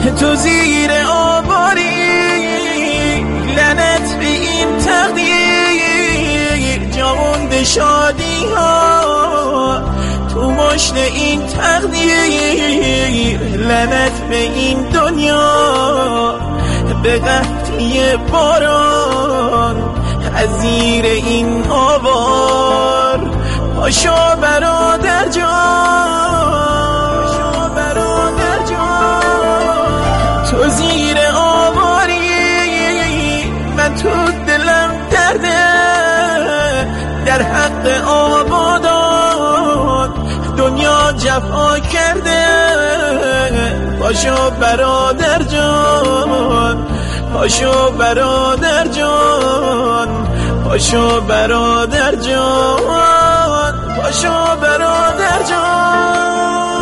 تو زیر آواری، لعنت به این تقدیر، جامونده شادی ها تو مشت این تقدیر، لعنت به این دنیا به قحطی باران از زیر این آوار. پاشو برادر جان، تو زیر آواری، من تو دلم درده در حق آبادان، دنیا جفا کرده. پاشو برادر جان، پاشو برادر جان، پاشو برادر جان، پاشو برادر جان.